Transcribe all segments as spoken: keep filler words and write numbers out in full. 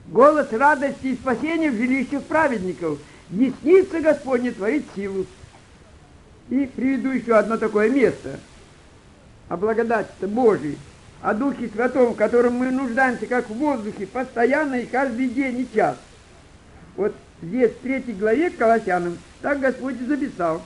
голос радости и спасения в жилищах праведников. Десница Господня творит силу. И приведу еще одно такое место. О благодати-то Божией, о Духе Святом, в котором мы нуждаемся, как в воздухе, постоянно и каждый день и час. Вот здесь, в третьей главе к Колоссянам, так Господь и записал.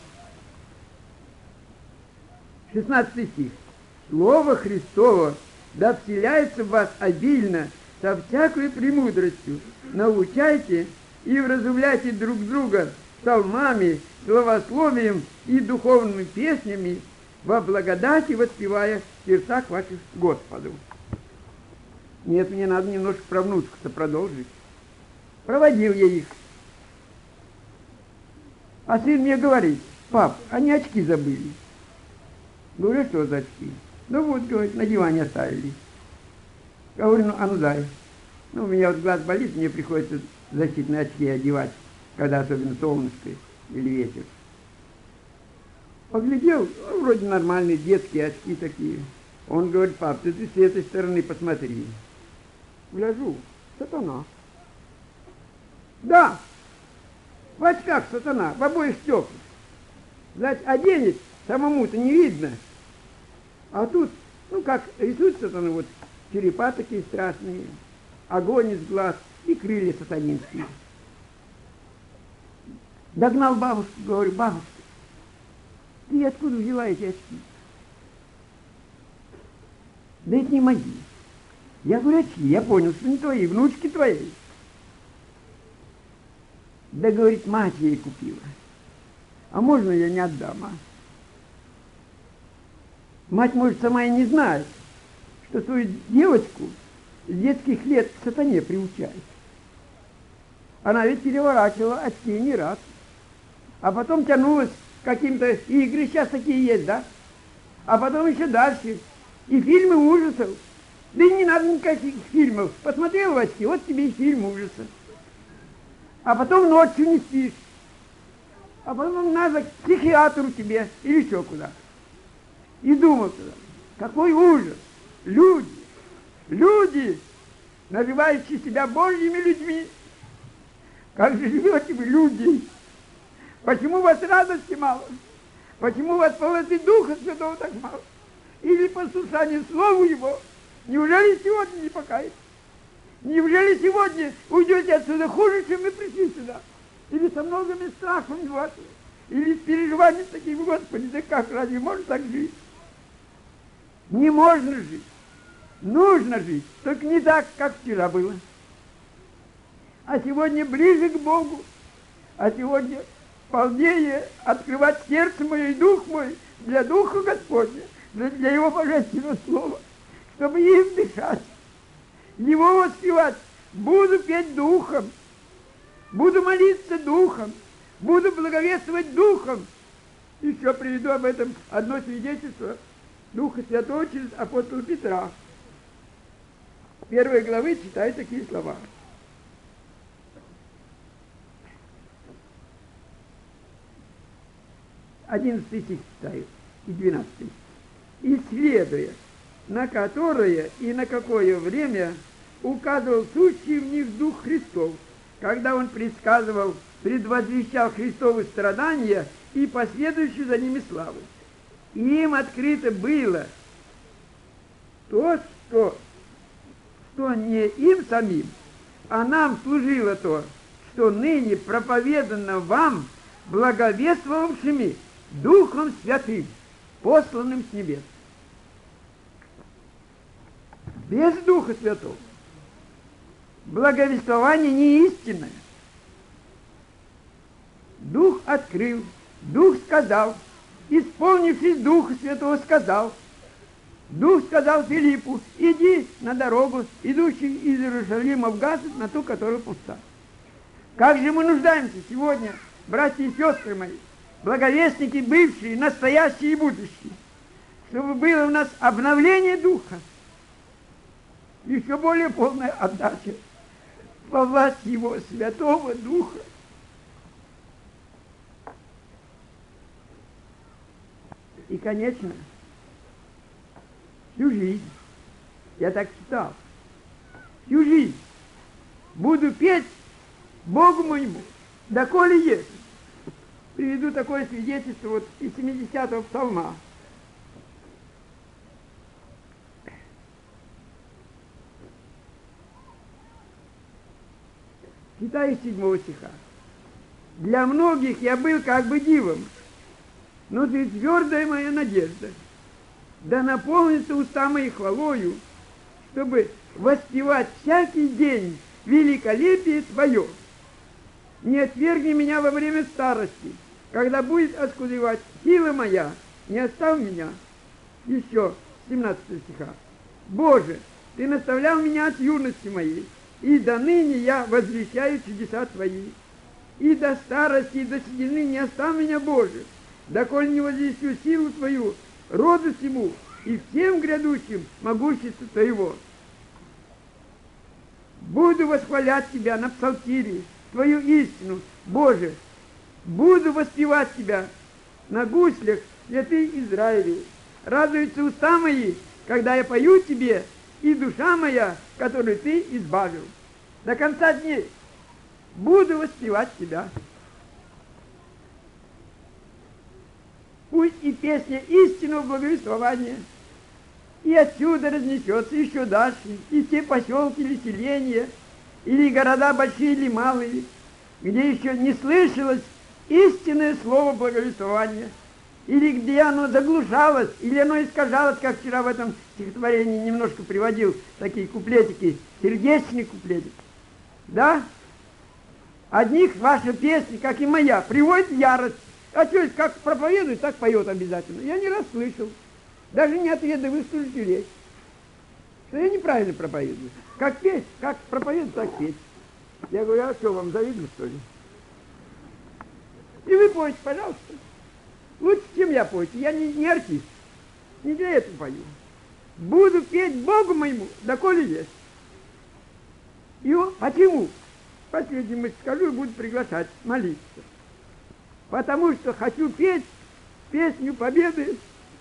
шестнадцатый стих. Слово Христово да вселяется в вас обильно, со всякой премудростью. Научайте и вразумляйте друг друга псалмами, словословием и духовными песнями, во благодати воспевая в сердцах ваших Господу. Нет, мне надо немножко про внучку-то продолжить. Проводил я их. А сын мне говорит: пап, они очки забыли. Говорю, что за очки? Ну вот, говорит, на диване оставили. Говорю, ну, а ну дай. Ну, у меня вот глаз болит, мне приходится защитные очки одевать, когда особенно солнышко или ветер. Поглядел, ну, вроде нормальные детские очки такие. Он говорит: пап, ты, ты с этой стороны посмотри. Гляжу, сатана. Да, в очках сатана, в обоих стеклах. Значит, оденет, самому-то не видно. А тут, ну как, рисует сатана, вот черепа такие страшные, огонь из глаз и крылья сатанинские. Догнал бабушку, говорю: бабушка, ты откуда взяла эти очки? Да это не мои. Я говорю: очки, я понял, что не твои, внучки твои. Да, говорит, мать ей купила. А можно я не отдам, а? Мать, может, сама и не знает, что свою девочку с детских лет к сатане приучает. Она ведь переворачивала очки не раз. А потом тянулась к каким-то игры, сейчас такие есть, да? А потом еще дальше. И фильмы ужасов. Да и не надо никаких фильмов. Посмотрел в очки, вот тебе и фильм ужасов. А потом ночью не спишь. А потом надо к психиатру тебе или еще куда. И думал тогда, какой ужас. Люди, люди, называющие себя Божьими людьми. Как же живете вы, люди? Почему у вас радости мало? Почему у вас полноты Духа Святого так мало? Или послушание Слову Его? Неужели сегодня не покаетесь? Неужели сегодня уйдете отсюда хуже, чем вы пришли сюда? Или со многими страхами вашими? Или с переживанием таким: Господи, да как, разве можно так жить? Не можно жить. Нужно жить, только не так, как вчера было. А сегодня ближе к Богу. А сегодня полнее открывать сердце мое и дух мой для Духа Господня, для, для Его божественного Слова, чтобы им дышать, Его воспевать. Буду петь Духом, буду молиться Духом, буду благовествовать Духом. Еще приведу об этом одно свидетельство Духа Святого через апостола Петра. Первой главы читаю такие слова. Одиннадцатый стих читаю и двенадцатый. Исследуя, на которое и на какое время указывал сущий в них Дух Христов, когда Он предсказывал, предвозвещал Христовы страдания и последующую за ними славу. Им открыто было то, что, что не им самим, а нам служило то, что ныне проповедано вам благовествовавшими Духом Святым, посланным с небес. Без Духа Святого благовествование не истинное. Дух открыл, Дух сказал, исполнившись Духа Святого, сказал. Дух сказал Филиппу: иди на дорогу, идущий из Иерусалима в Газу, на ту, которая пуста. Как же мы нуждаемся сегодня, братья и сестры мои, благовестники бывшие, настоящие и будущие, чтобы было у нас обновление Духа, еще более полная отдача во власть Его Святого Духа. И, конечно, всю жизнь, я так читал, всю жизнь буду петь Богу моему, доколе есть. Приведу такое свидетельство вот из семидесятого псалма. Читаю седьмого стиха. Для многих я был как бы дивом, но ты твердая моя надежда. Да наполнится уста мои хвалою, чтобы воспевать всякий день великолепие Твое. Не отвергни меня во время старости, когда будет оскудевать сила моя, не оставь меня. Еще семнадцатого стиха. Боже, Ты наставлял меня от юности моей, и до ныне я возвещаю чудеса Твои. И до старости, и до седины не оставь меня, Боже, доколе не возвещу силу Твою, роду всему, и всем грядущим могуществу Твоего. Буду восхвалять Тебя на псалтире, Твою истину, Боже, буду воспевать Тебя на гуслях, святый Израилев. Радуются уста мои, когда я пою Тебе, и душа моя, которую Ты избавил. До конца дней буду воспевать Тебя. Пусть и песня истинного благовествования и отсюда разнесется еще дальше, и те поселки или селения, или города большие или малые, где еще не слышалось истинное слово благовествования, или где оно заглушалось, или оно искажалось, как вчера в этом стихотворении немножко приводил такие куплетики, сердечные куплетики. Да? Одних ваша песня, как и моя, приводит в ярость. А что, как проповедует, так поет обязательно. Я не раз слышал. Даже не отведываю слушателей, что я неправильно проповедую. Как петь, как проповедовать, так петь. Я говорю, а что, вам завидно, что ли? И вы поете, пожалуйста. Лучше, чем я пойте. Я не, не артист. Не для этого пою. Буду петь Богу моему, доколе есть. И он, почему? Последний мысль скажу и буду приглашать молиться. Потому что хочу петь песню победы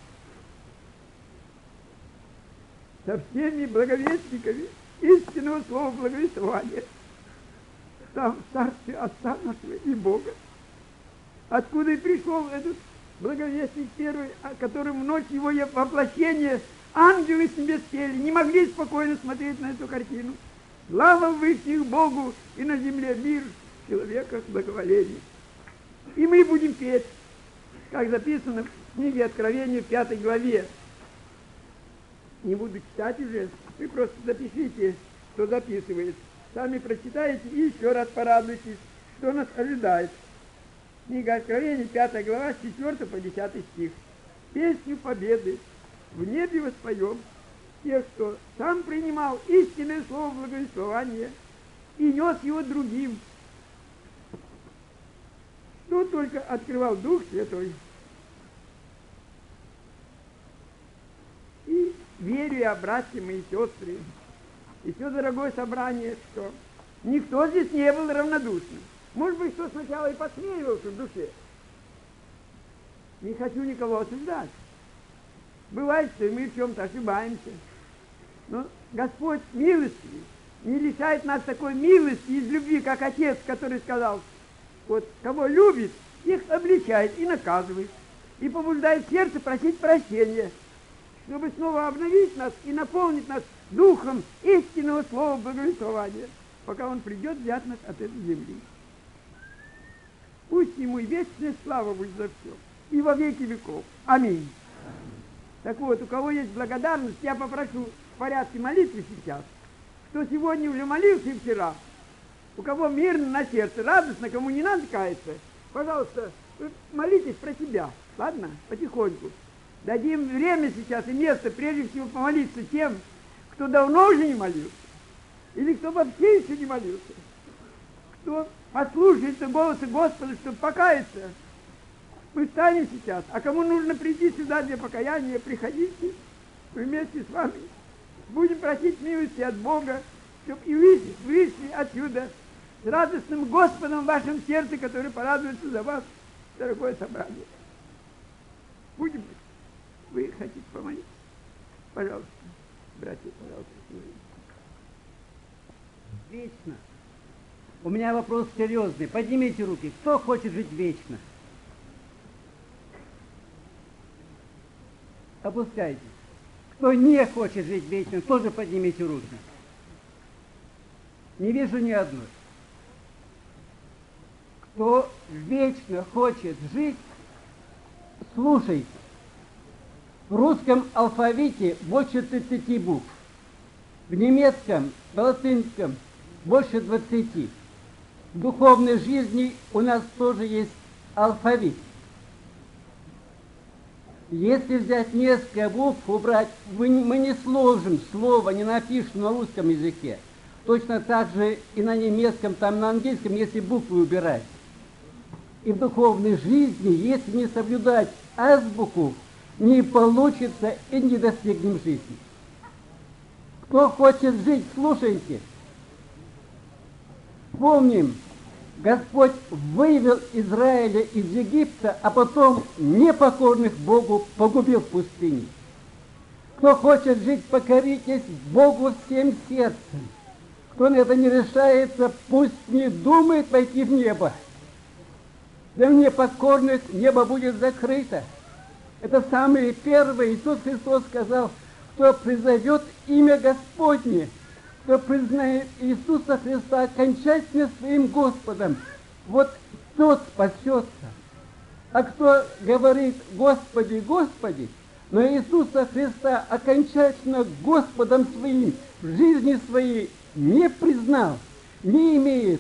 со всеми благовестниками истинного слова благовествования. Там в царстве Отца нашего и Бога. Откуда и пришел этот благовестник первый, о котором в ночь его воплощения ангелы с небес пели, не могли спокойно смотреть на эту картину. Слава высших Богу, и на земле мир, человека с благоволением. И мы будем петь, как записано в книге Откровения в пятой главе. Не буду читать уже, вы просто запишите, что записывает. Сами прочитаете и еще раз порадуйтесь, что нас ожидает. Книга Откровения, пятая глава, с четвёртого по десятый стих. Песню победы в небе воспоем тех, кто сам принимал истинное слово благовествования и нес его другим. Кто только открывал Дух Святой. И верю я, братья мои и сестры, и все дорогое собрание, что никто здесь не был равнодушным. Может быть, кто сначала и посмеивался в душе. Не хочу никого осуждать. Бывает, что и мы в чем-то ошибаемся. Но Господь милостивый не лишает нас такой милости из любви, как Отец, который сказал, вот кого любит, их обличает и наказывает, и побуждает сердце просить прощения, чтобы снова обновить нас и наполнить нас духом истинного слова благовествования, пока Он придет взять нас от этой земли. Пусть Ему и вечная слава будет за все, и во веки веков. Аминь. Так вот, у кого есть благодарность, я попрошу в порядке молитвы сейчас, кто сегодня уже молился и вчера, у кого мирно на сердце, радостно, кому не надо каяться, пожалуйста, молитесь про себя, ладно, потихоньку. Дадим время сейчас и место, прежде всего, помолиться тем, кто давно уже не молился, или кто вообще еще не молился, кто послушается голоса Господа, чтобы покаяться. Мы встанем сейчас, а кому нужно прийти сюда для покаяния, приходите, мы вместе с вами будем просить милости от Бога, чтобы и вы вышли отсюда с радостным Господом в вашем сердце, который порадуется за вас, дорогое собрание. Будем. Вы хотите помолиться? Пожалуйста, братья, пожалуйста. Вечно У меня вопрос серьезный. Поднимите руки. Кто хочет жить вечно? Опускайте. Кто не хочет жить вечно, тоже поднимите руки. Не вижу ни одной. Кто вечно хочет жить, слушайте. В русском алфавите больше тридцати букв. В немецком, в латинском больше двадцати. В духовной жизни у нас тоже есть алфавит. Если взять несколько букв, убрать, мы не сложим слово, не напишем на русском языке. Точно так же и на немецком, там на английском, если буквы убирать. И в духовной жизни, если не соблюдать азбуку, не получится и не достигнем жизни. Кто хочет жить, слушайте. Помним, Господь вывел Израиля из Египта, а потом непокорных Богу погубил в пустыне. Кто хочет жить, покоритесь Богу всем сердцем. Кто на это не решается, пусть не думает пойти в небо. Для непокорных небо будет закрыто. Это самое первое. Иисус Христос сказал, кто призовет имя Господне, кто признает Иисуса Христа окончательно своим Господом, вот тот спасется. А кто говорит «Господи, Господи», но Иисуса Христа окончательно Господом своим в жизни своей не признал, не имеет,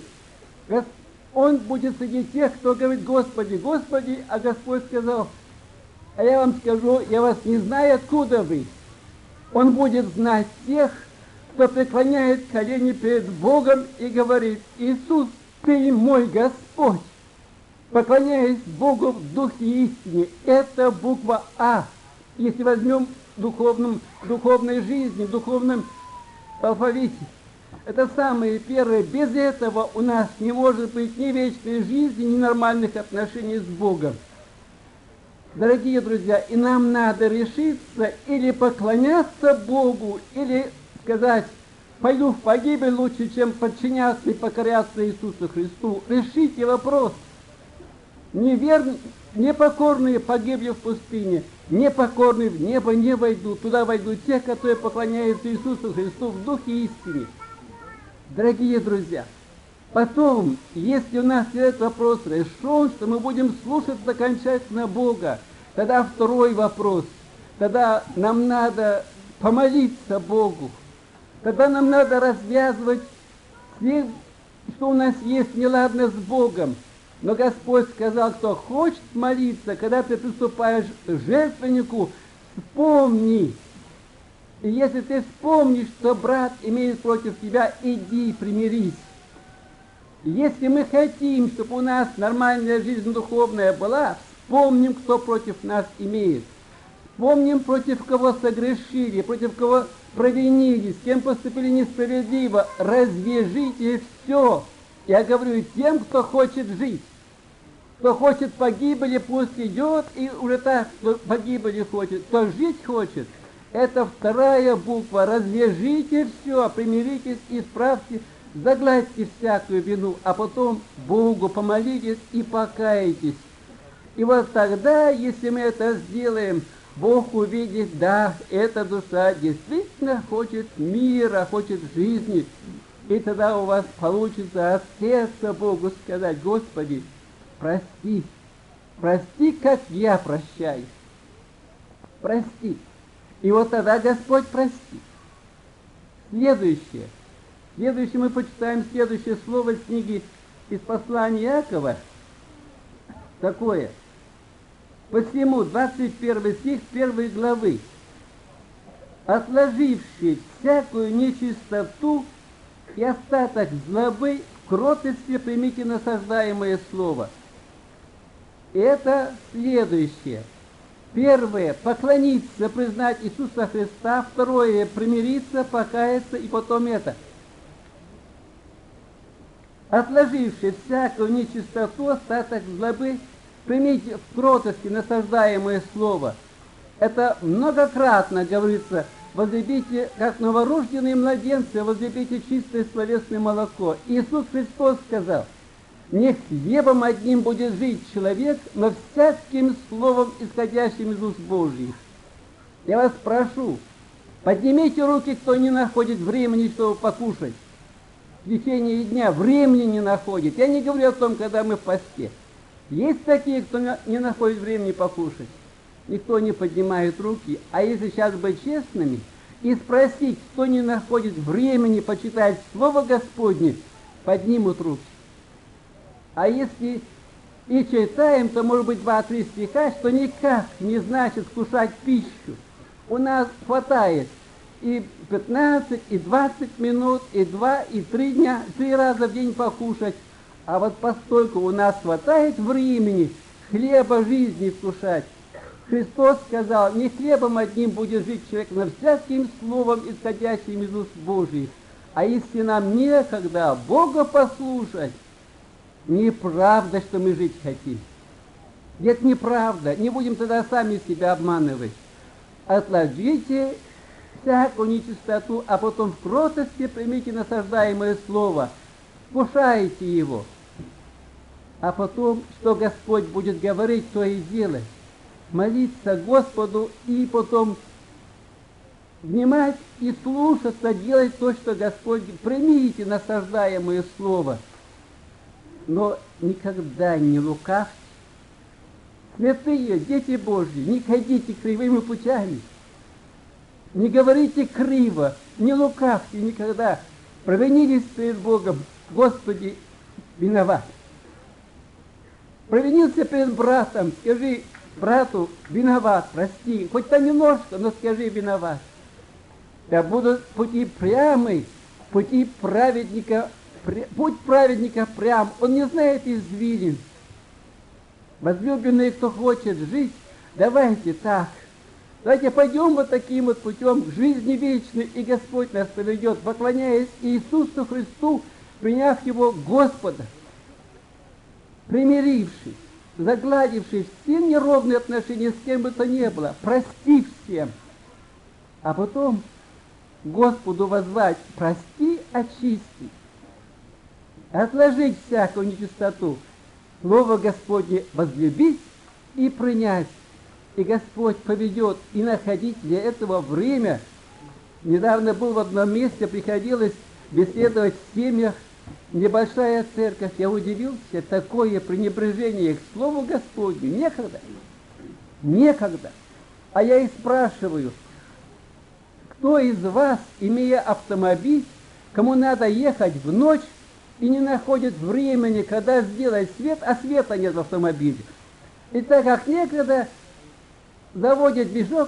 он будет среди тех, кто говорит «Господи, Господи», а Господь сказал: а я вам скажу, я вас не знаю, откуда вы. Он будет знать тех, кто преклоняет колени перед Богом и говорит: Иисус, Ты мой Господь. Поклоняясь Богу в духе и истине. Это буква А. Если возьмем в духовном, духовной жизни, в духовном алфавите. Это самое первое. Без этого у нас не может быть ни вечной жизни, ни нормальных отношений с Богом. Дорогие друзья, и нам надо решиться или поклоняться Богу, или сказать: пойду в погибель лучше, чем подчиняться и покоряться Иисусу Христу. Решите вопрос. Неверные, непокорные погибли в пустыне, непокорные в небо не войдут. Туда войдут те, которые поклоняются Иисусу Христу в духе истины. Дорогие друзья, потом, если у нас этот вопрос решен, что мы будем слушать окончательно Бога, тогда второй вопрос. Тогда нам надо помолиться Богу. Тогда нам надо развязывать все, что у нас есть неладно с Богом. Но Господь сказал, кто хочет молиться, когда ты приступаешь к жертвеннику, вспомни. И если ты вспомнишь, что брат имеет против тебя, иди примирись. Если мы хотим, чтобы у нас нормальная жизнь духовная была, вспомним, кто против нас имеет. Вспомним, против кого согрешили, против кого провинились, с кем поступили несправедливо. Развяжите все. Я говорю тем, кто хочет жить. Кто хочет погибели, пусть идет, и уже так, кто погибели хочет, кто жить хочет. Это вторая буква. Развяжите все, примиритесь, исправьте, загладьте всякую вину, а потом Богу помолитесь и покаетесь. И вот тогда, если мы это сделаем, Бог увидит, да, эта душа действительно хочет мира, хочет жизни. И тогда у вас получится от сердца Богу сказать: Господи, прости, прости, как я прощаю. Прости. И вот тогда Господь простит. Следующее. Следующее мы почитаем следующее слово из книги, из послания Иакова. Такое. Посему, двадцать первый стих первой главы. Отложивший всякую нечистоту и остаток злобы, в кротости примите насаждаемое слово. Это следующее. Первое – поклониться, признать Иисуса Христа. Второе – примириться, покаяться, и потом это. Отложивший всякую нечистоту, остаток злобы, примите в кротости насаждаемое слово. Это многократно говорится возлюбите, как новорожденные младенцы, возлюбите чистое словесное молоко. Иисус Христос сказал: не хлебом одним будет жить человек, но всяким словом, исходящим из уст Божьих. Я вас прошу, поднимите руки, кто не находит времени, чтобы покушать. В течение дня времени не находит. Я не говорю о том, когда мы в посте. Есть такие, кто не находит времени покушать. Никто не поднимает руки. А если сейчас быть честными и спросить, кто не находит времени почитать Слово Господне, поднимут руки. А если и читаем, то может быть два-три стиха, что никак не значит кушать пищу. У нас хватает и пятнадцать, и двадцать минут, и два, и три дня, три раза в день покушать. А вот постольку у нас хватает времени хлеба жизни вкушать. Христос сказал: не хлебом одним будет жить человек, но всяким словом, исходящим из уст Божьих. А если нам некогда Бога послушать, неправда, что мы жить хотим. Нет, неправда. Не будем тогда сами себя обманывать. Отложите всякую нечистоту, а потом в кротости примите насаждаемое слово. Вкушайте его. А потом, что Господь будет говорить, то и делать. Молиться Господу и потом внимать и слушаться, делать то, что Господь... Примите насаждаемое слово. Но никогда не лукавьте. Святые, дети Божьи, не ходите кривыми путями. Не говорите криво, не лукавьте никогда. Провинились перед Богом, Господи, виноват. Провинился перед братом, скажи брату: виноват, прости. Хоть то немножко, но скажи: виноват. Да будут пути прямые, пути праведника, путь праведника прям, он не знает извилин. Возлюбленные, кто хочет жить, давайте так. Давайте пойдем вот таким вот путем к жизни вечной, и Господь нас поведет, поклоняясь Иисусу Христу, приняв Его Господа, примирившись, загладившись все неровные отношения с кем бы то ни было, простив всем, а потом Господу воззвать: прости, очисти, отложить всякую нечистоту, Слово Господне возлюбить и принять. И Господь поведет, и находить для этого время. Недавно был в одном месте, приходилось беседовать в семьях, небольшая церковь. Я удивился, такое пренебрежение к Слову Господню. Некогда. Некогда. А я и спрашиваю: кто из вас, имея автомобиль, кому надо ехать в ночь и не находит времени, когда сделать свет, а света нет в автомобиле? И так как некогда, заводит движок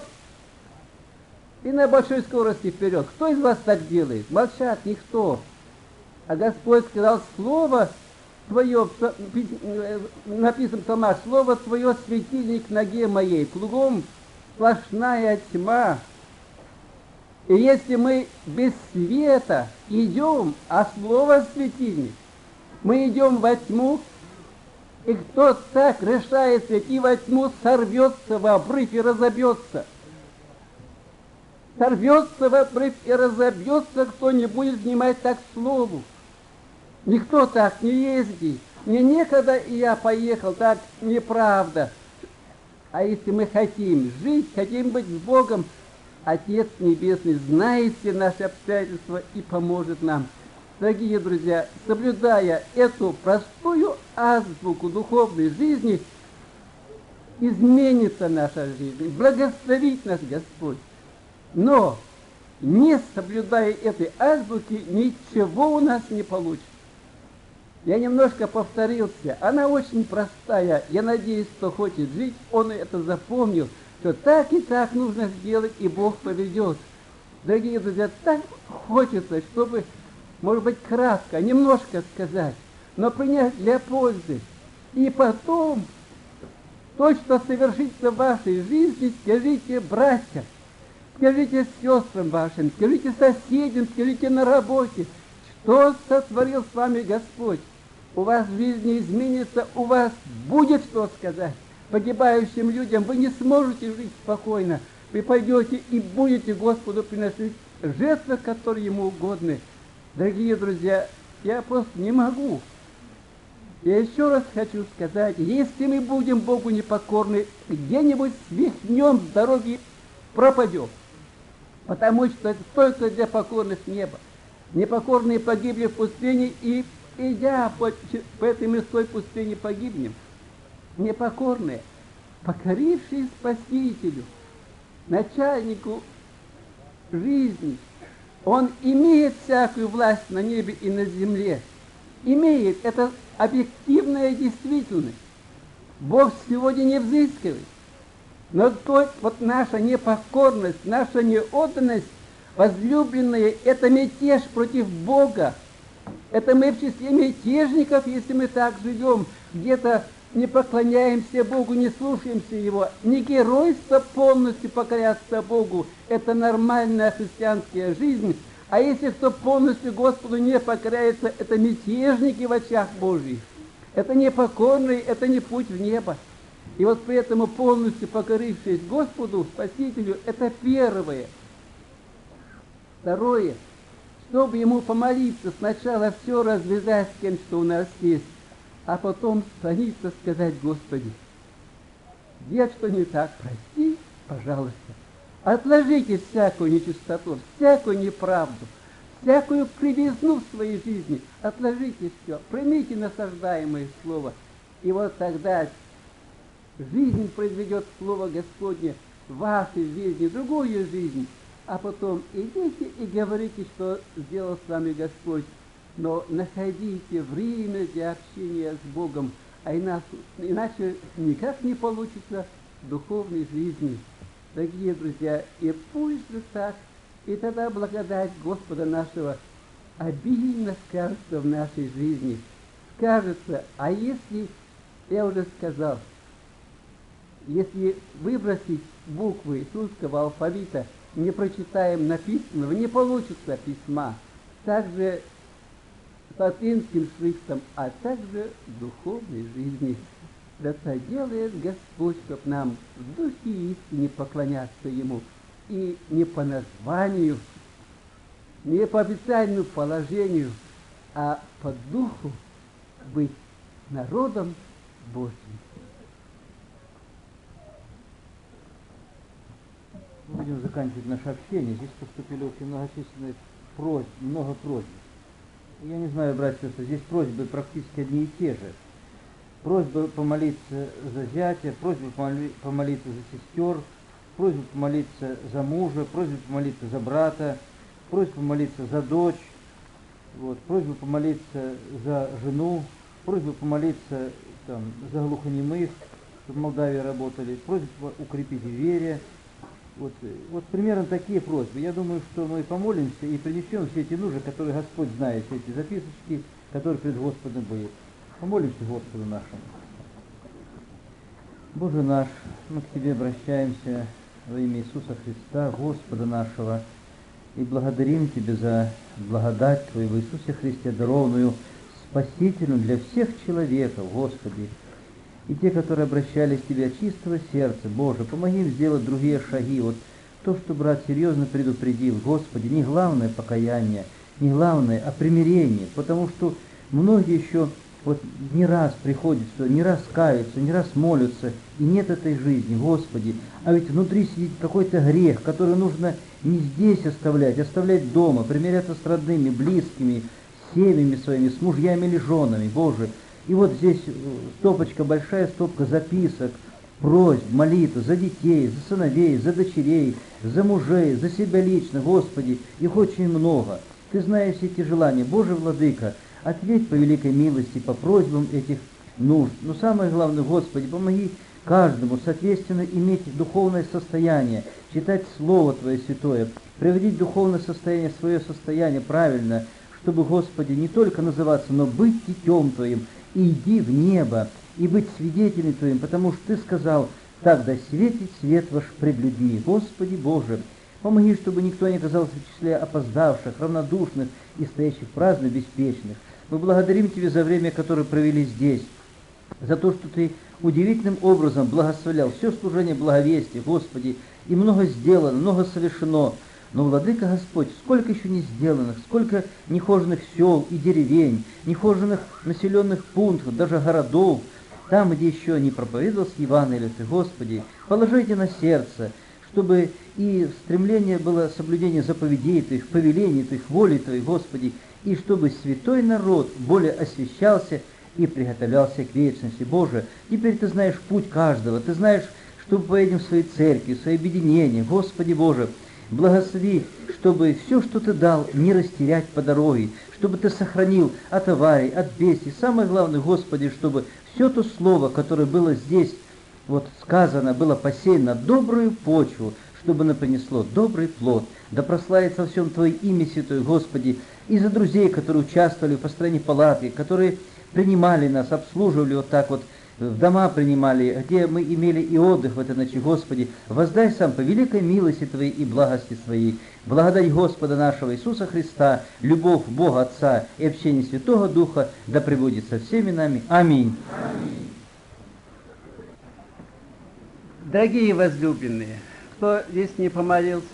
и на большой скорости вперед. Кто из вас так делает? Молчат, никто. А Господь сказал: слово твое, написано в Псалмах: слово твое светильник ноге моей, кругом сплошная тьма. И если мы без света идем, а слово светильник, мы идем во тьму, и кто так решает идти во тьму, сорвется в обрыв и разобьется. Сорвется в обрыв и разобьется, кто не будет внимать так слову. Никто так не ездит. Мне некогда, и я поехал, так неправда. А если мы хотим жить, хотим быть с Богом, Отец Небесный знает все наши обстоятельства и поможет нам. Дорогие друзья, соблюдая эту простую азбуку духовной жизни, изменится наша жизнь, благословит нас Господь. Но, не соблюдая этой азбуки, ничего у нас не получится. Я немножко повторился, она очень простая. Я надеюсь, кто хочет жить, он это запомнил, что так и так нужно сделать, и Бог поведет. Дорогие друзья, так хочется, чтобы, может быть, кратко, немножко сказать, но принять для пользы. И потом, то, что совершится в вашей жизни, скажите братьям, скажите сестрам вашим, скажите соседям, скажите на работе, что сотворил с вами Господь. У вас в жизни изменится, у вас будет что сказать. Погибающим людям вы не сможете жить спокойно. вы пойдете и будете Господу приносить жертвы, которые Ему угодны. Дорогие друзья, я просто не могу. Я еще раз хочу сказать, если мы будем Богу непокорны, где-нибудь свихнем с дороги, пропадем. Потому что это только для покорных неба. Непокорные погибли в пустыне, и, идя по, по этой мирской пустыне, погибнем. Непокорные, покорившие Спасителю, начальнику жизни, Он имеет всякую власть на небе и на земле. Имеет. Это объективная действительность. Бог сегодня не взыскивает. Но то, вот наша непокорность, наша неотданность, возлюбленные, это мятеж против Бога. Это мы в числе мятежников, если мы так живем, где-то не поклоняемся Богу, не слушаемся Его. Не геройство полностью покоряться Богу, это нормальная христианская жизнь. А если кто полностью Господу не покоряется, это мятежники в очах Божьих. Это непокорный, это не путь в небо. И вот поэтому полностью покорившись Господу, Спасителю, это первое. Второе, чтобы Ему помолиться, сначала все развязать с тем, что у нас есть, а потом склониться, сказать: Господи, где что не так, прости, пожалуйста. Отложите всякую нечистоту, всякую неправду, всякую кривизну в своей жизни. Отложите все, примите насаждаемое слово. И вот тогда жизнь произведет Слово Господне в вашей жизни, другую жизнь. А потом идите и говорите, что сделал с вами Господь. Но находите время для общения с Богом, а иначе, иначе никак не получится духовной жизни. Дорогие друзья, и пусть же так, и тогда благодать Господа нашего обильно скажется в нашей жизни. Скажется, а если, я уже сказал, если выбросить буквы русского алфавита, не прочитаем написанного, не получится письма. Также с латинским шрифтом, а также духовной жизни. Это делает Господь, чтобы нам в духе и истине поклоняться Ему. И не по названию, не по официальному положению, а по духу быть народом Божьим. Мы будем заканчивать наше общение. Здесь поступили очень многочисленные просьбы, много просьб. Я не знаю, братья, что здесь просьбы практически одни и те же. Просьба помолиться за зятя, просьба помолиться за сестер, просьба помолиться за мужа, просьба помолиться за брата, просьба помолиться за дочь, вот, просьба помолиться за жену, просьба помолиться там, за глухонемых, чтобы в Молдавии работали, просьба укрепить в вере. Вот, вот примерно такие просьбы. Я думаю, что мы помолимся и принесем все эти нужды, которые Господь знает, все эти записочки, которые пред Господом были. Помолимся Господу нашему. Боже наш, мы к Тебе обращаемся во имя Иисуса Христа, Господа нашего, и благодарим Тебя за благодать Твою в Иисусе Христе, дарованную спасительную для всех человеков, Господи. И те, которые обращались к Тебе от чистого сердца, Боже, помоги им сделать другие шаги. Вот то, что брат серьезно предупредил, Господи, не главное покаяние, не главное, а примирение, потому что многие еще вот не раз приходят сюда, не раз каются, не раз молятся, и нет этой жизни, Господи. А ведь внутри сидит какой-то грех, который нужно не здесь оставлять, оставлять дома, примиряться с родными, близкими, с семьями своими, с мужьями или женами, Боже. И вот здесь стопочка, большая стопка записок, просьб, молитв за детей, за сыновей, за дочерей, за мужей, за себя лично, Господи, их очень много. Ты знаешь все эти желания. Боже, Владыка, ответь по великой милости, по просьбам этих нужд. Но самое главное, Господи, помоги каждому, соответственно, иметь духовное состояние, читать Слово Твое Святое, приводить духовное состояние, свое состояние правильно, чтобы, Господи, не только называться, но быть детем Твоим, и иди в небо, и быть свидетелем Твоим, потому что Ты сказал: так да светит свет ваш пред людьми. Господи Боже, помоги, чтобы никто не оказался в числе опоздавших, равнодушных и стоящих праздно беспечных. Мы благодарим Тебя за время, которое провели здесь, за то, что Ты удивительным образом благословлял все служение благовестия, Господи, и много сделано, много совершено. Но, Владыка Господь, сколько еще не сделанных, сколько нехоженных сел и деревень, нехоженных населенных пунктов, даже городов, там, где еще не проповедовалось Евангелие, Ты, Господи, положите на сердце, чтобы и стремление было соблюдение заповедей Твоих, повелений Твоих, воли Твоей, Господи, и чтобы святой народ более освящался и приготовлялся к вечности. Боже, теперь Ты знаешь путь каждого, Ты знаешь, что мы поедем в свои церкви, в свои объединения. Господи Боже, благослови, чтобы все, что Ты дал, не растерять по дороге, чтобы Ты сохранил от аварий, от бедствий. Самое главное, Господи, чтобы все то слово, которое было здесь вот сказано, было посеяно на добрую почву, чтобы оно принесло добрый плод. Да прославится во всем Твое имя, Святой Господи, и за друзей, которые участвовали в построении палатки, которые принимали нас, обслуживали вот так вот, в дома принимали, где мы имели и отдых в этой ночи, Господи. Воздай сам по великой милости Твоей и благости Своей. Благодать Господа нашего Иисуса Христа, любовь Бога Отца и общение Святого Духа да пребудет со всеми нами. Аминь. Аминь. Дорогие возлюбленные, кто здесь не помолился,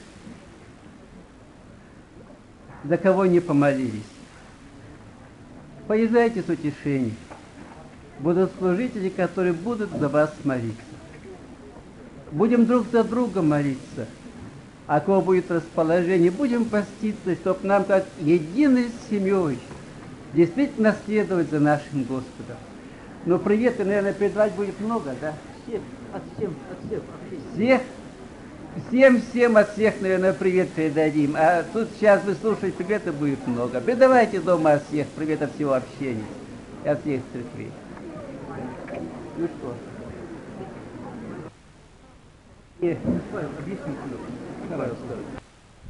за кого не помолились, поезжайте с утешением. Будут служители, которые будут за вас молиться. Будем друг за друга молиться. А кого будет расположение, будем поститься, чтобы нам как единой семьей действительно следовать за нашим Господом. Но приветы, наверное, передавать будет много, да? Всем, от всем, от всех. Всех? Всем, всем от всех, наверное, привет передадим. А тут сейчас вы слушаете, приветы будет много. Передавайте дома от всех, привет от всего общения, от всех церквей. Ну что? И... Объясни, пожалуйста.